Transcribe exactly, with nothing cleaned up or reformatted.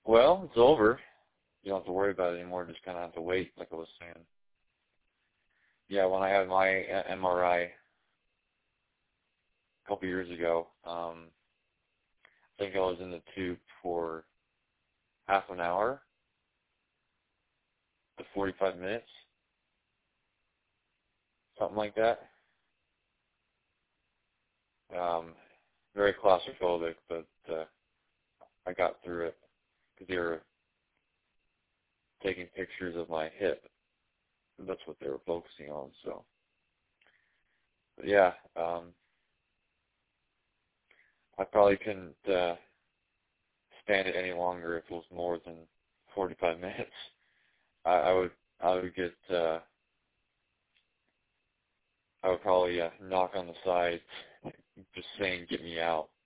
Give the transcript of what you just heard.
Well, it's over. You don't have to worry about it anymore. Just kind of have to wait, like I was saying. Yeah, when I had my M R I a couple years ago, um, I think I was in the tube for half an hour to forty-five minutes, something like that. Um, very claustrophobic, but uh, I got through it because they were taking pictures of my hip. That's what they were focusing on. So, but yeah, um, I probably couldn't uh, stand it any longer if it was more than forty-five minutes. I, I would, I would get, uh, I would probably uh, knock on the side, just saying, "Get me out."